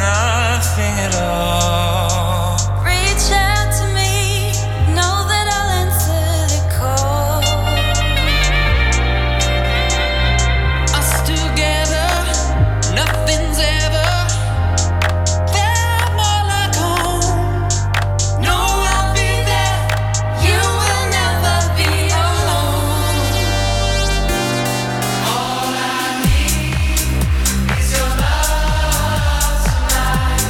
nothing at all. Reach out to me, know that I'll answer the call. Us together, nothing's ever felt more like home. No, I'll be there, you will never be alone. All I need is your love tonight.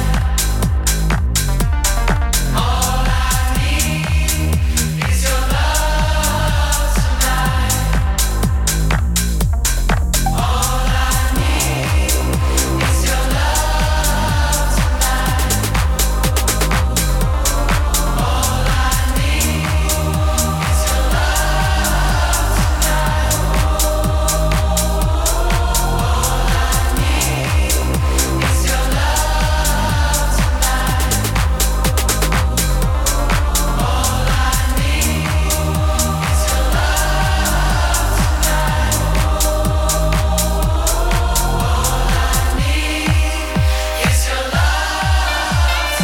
All I need is your love tonight. All I need is your love tonight. All I need is your love tonight. All I need is your love tonight. All I need is your love tonight. All I need is your love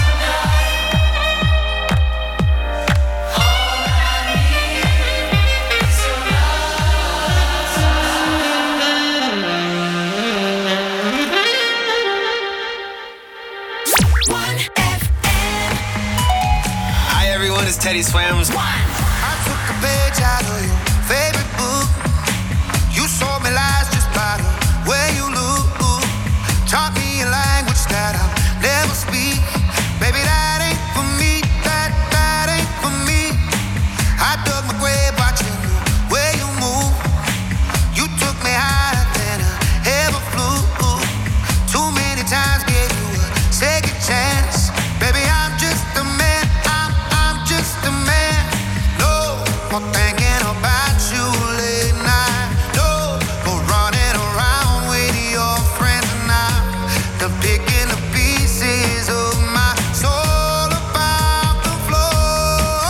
Hi everyone, it's Teddy Swims. I took a page out of your favorite book. You sold me lies just by the way you look. Taught me a language that I'll never speak. Baby, that ain't for me. That ain't for me. I dug my grave watching the way you move. You took me higher than I ever flew. Too many times gave you a second chance. Baby, I'm just a man. I'm just a man. No more thinking about you late night. No more running around with your friends now. They're picking the pieces of my soul about the floor.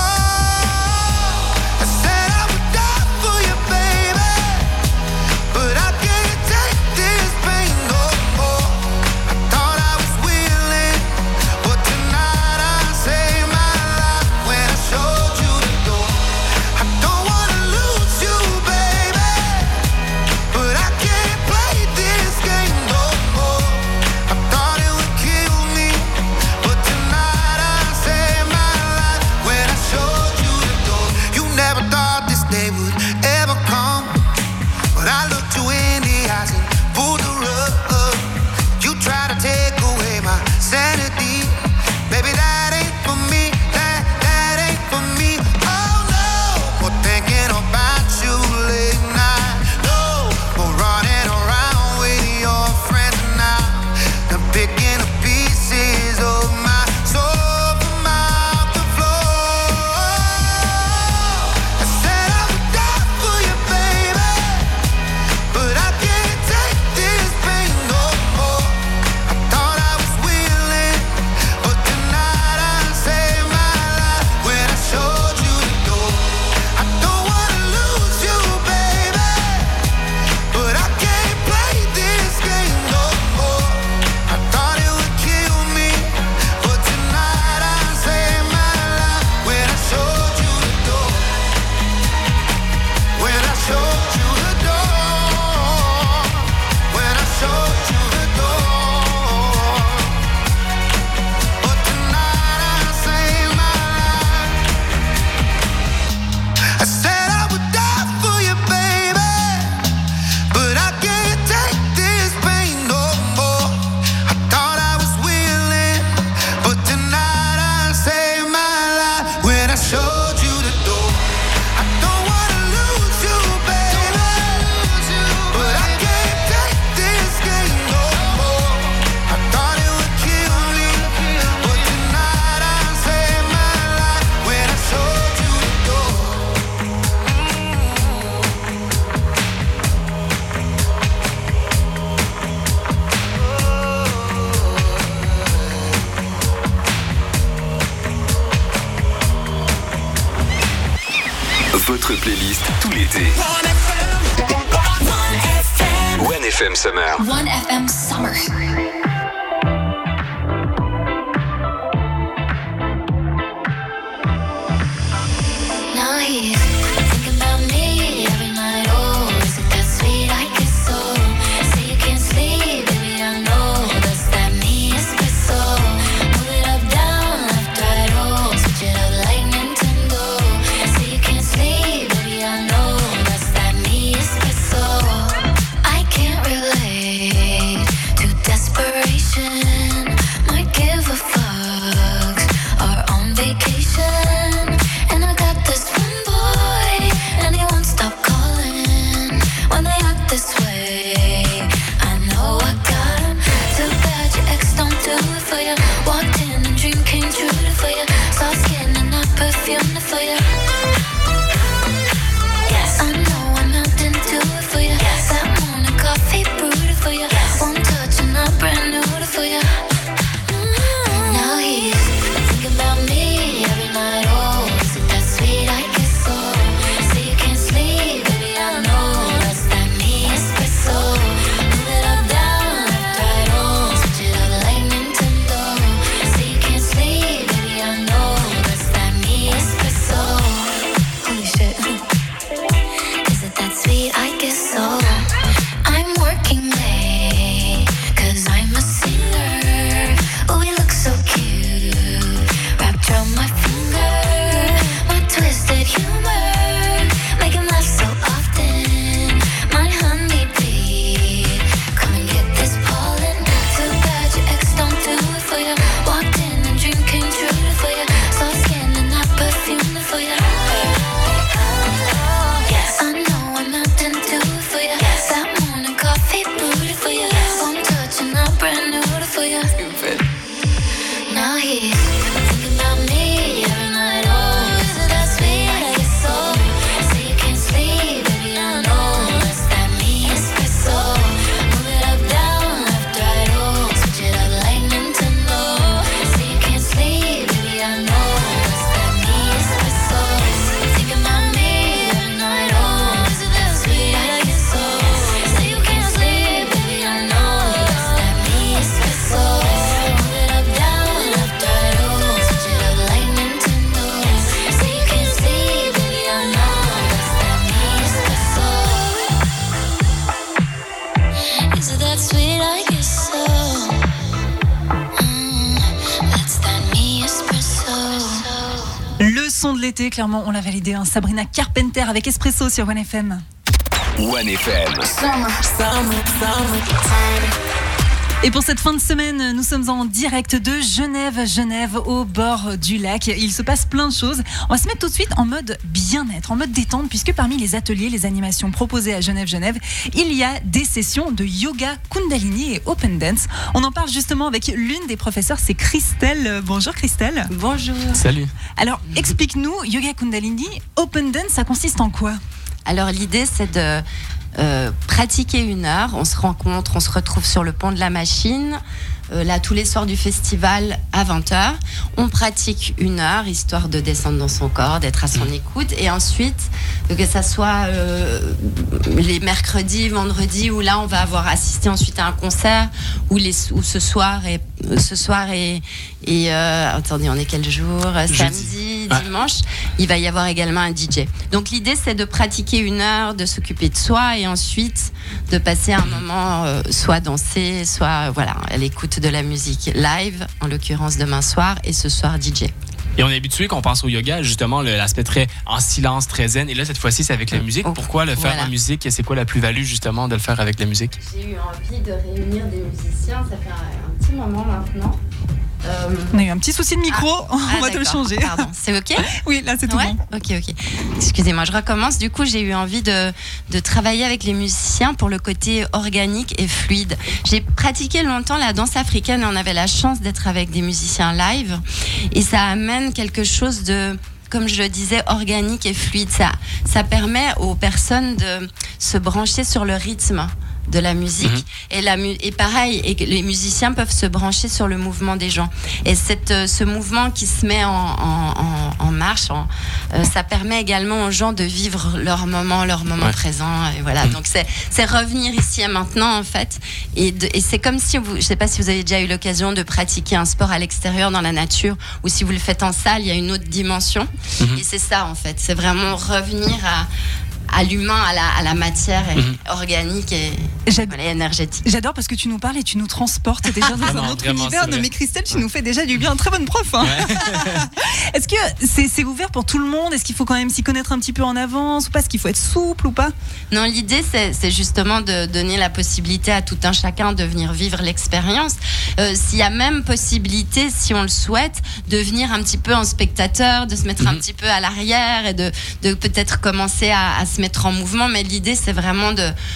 I said I would die for you, baby, but I can't take this pain no more. I thought I was willing, but tonight I saved my life when I showed you the door. I don't wanna lose you, baby, but I can't play this game no more. I thought it would kill me, but tonight I saved my life when I showed you the door. You never thought this day would ever come, but I looked you in the eyes and pulled the rug. You try to take away my sanity. Baby, that ain't for me. That ain't for me. Oh no, more thinking about you late night. No more running around with your friends now. They're picking the pieces of my soul from out the floor. I said I would die for you, baby, but I can't take this pain no more. I thought I was willing, but tonight I saved my life when I showed you the door. I don't wanna lose you, baby, but I can't play this game no more. I thought it would kill me, but tonight I saved my life when I showed you the door. When I showed you the door. When I showed you the door. But tonight I saved my life. I said I would die for you, baby, but I can't take this pain no more. I thought I was willing, but tonight I saved my life when I showed you the door. I don't wanna lose you, baby, but I can't take this game no more. I thought it would kill me, but tonight I saved my life when I showed you the door. Votre playlist tout l'été. One FM Summer. One FM Summer. son de l'été, clairement, on l'a validé. Hein. Sabrina Carpenter avec Espresso sur 1FM. 1FM. Et pour cette fin de semaine, nous sommes en direct de Genève, au bord du lac. Il se passe plein de choses. On va se mettre tout de suite en mode bien-être, en mode détente, puisque parmi les ateliers, les animations proposées à Genève, il y a des sessions de yoga, kundalini et open dance. On en parle justement avec l'une des professeurs, c'est Christelle. Bonjour Christelle. Bonjour. Salut. Alors, explique-nous, yoga, kundalini, open dance, ça consiste en quoi ? Alors l'idée c'est de pratiquer 1 heure, on se rencontre, on se retrouve sur le pont de la Machine, là tous les soirs du festival à 20h, on pratique 1 heure histoire de descendre dans son corps, d'être à son écoute et ensuite que ça soit les mercredis, vendredis où là on va avoir assisté ensuite à un concert où ce soir et attendez on est quel jour samedi, dimanche, il va y avoir également un DJ. Donc l'idée c'est de pratiquer 1 heure, de s'occuper de soi et ensuite de passer un moment soit danser, soit voilà, à l'écoute de la musique live, en l'occurrence demain soir et ce soir DJ. Et on est habitué quand on pense au yoga, justement, l'aspect très en silence, très zen. Et là, cette fois-ci, c'est avec la musique. Pourquoi le faire en musique? Et c'est quoi la plus-value, justement, de le faire avec la musique? J'ai eu envie de réunir des musiciens, ça fait un petit moment maintenant. On a eu un petit souci de micro, on va te le changer. Pardon, c'est OK? Oui, là c'est tout bon. Ok. Excusez-moi, je recommence. Du coup, j'ai eu envie de travailler avec les musiciens pour le côté organique et fluide. J'ai pratiqué longtemps la danse africaine et on avait la chance d'être avec des musiciens live. Et ça amène quelque chose de, comme je le disais, organique et fluide. Ça permet aux personnes de se brancher sur le rythme de la musique et pareil, et les musiciens peuvent se brancher sur le mouvement des gens et ce mouvement qui se met en marche ça permet également aux gens de vivre leur moment présent et voilà, donc c'est revenir ici et maintenant en fait et c'est comme si je sais pas si vous avez déjà eu l'occasion de pratiquer un sport à l'extérieur dans la nature ou si vous le faites en salle, il y a une autre dimension et c'est ça en fait, c'est vraiment revenir à l'humain, à la matière organique et énergétique. J'adore parce que tu nous parles et tu nous transportes déjà dans un autre univers. Non mais Christelle, tu nous fais déjà du bien. Très bonne prof. Hein. Est-ce que c'est ouvert pour tout le monde? Est-ce qu'il faut quand même s'y connaître un petit peu en avance ou pas? Est-ce qu'il faut être souple ou pas? Non, l'idée c'est justement de donner la possibilité à tout un chacun de venir vivre l'expérience. S'il y a même possibilité, si on le souhaite, de venir un petit peu en spectateur, de se mettre un petit peu à l'arrière et de peut-être commencer à se mettre en mouvement, mais l'idée c'est vraiment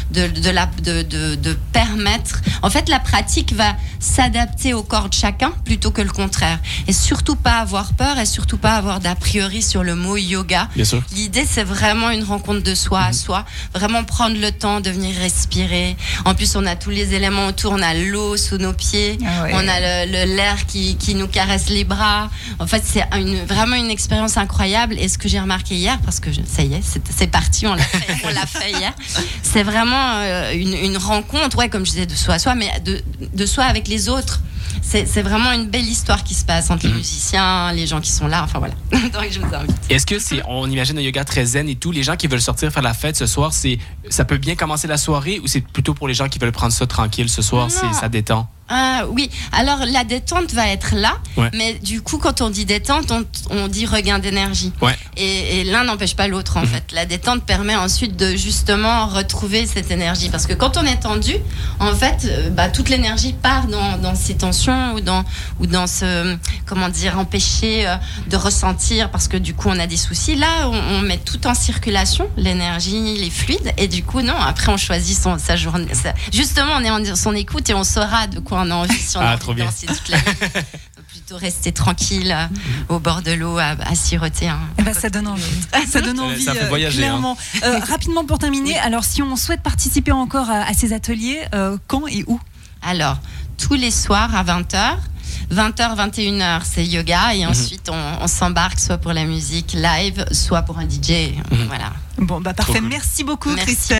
de permettre. En fait, la pratique va s'adapter au corps de chacun plutôt que le contraire. Et surtout pas avoir peur et surtout pas avoir d'a priori sur le mot yoga. Bien sûr. L'idée c'est vraiment une rencontre de soi à soi, vraiment prendre le temps de venir respirer. En plus, on a tous les éléments autour, on a l'eau sous nos pieds, on a l'air qui nous caresse les bras. En fait, c'est vraiment une expérience incroyable. Et ce que j'ai remarqué hier, parce que ça y est, c'est parti, on l'a fait hier. C'est vraiment une rencontre, comme je disais, de soi à soi, mais de soi avec les autres. C'est vraiment une belle histoire qui se passe entre les musiciens, les gens qui sont là, enfin voilà. Donc je vous invite. Est-ce que on imagine un yoga très zen et tout, les gens qui veulent sortir faire la fête ce soir, ça peut bien commencer la soirée ou c'est plutôt pour les gens qui veulent prendre ça tranquille ce soir, ça détend? Oui, alors la détente va être là, mais du coup quand on dit détente, on dit regain d'énergie. Et l'un n'empêche pas l'autre en fait. La détente permet ensuite de justement retrouver cette énergie, parce que quand on est tendu, en fait, toute l'énergie part dans ces tensions ou dans ce, comment dire, empêcher de ressentir, parce que du coup on a des soucis. Là, on met tout en circulation, l'énergie, les fluides, et du coup non, après on choisit sa journée. Justement, on est en son écoute et on saura de quoi on a envie, si on a envie de danser toute la nuit. Plutôt rester tranquille au bord de l'eau à siroter. Ça donne envie. Ça donne envie, ça fait voyager, clairement. Rapidement pour terminer, alors si on souhaite participer encore à ces ateliers, quand et où? Alors, tous les soirs à 20h. 20h, 21h, c'est yoga et ensuite on s'embarque soit pour la musique live, soit pour un DJ. Voilà. Bon, parfait. Cool. Merci beaucoup, Christelle.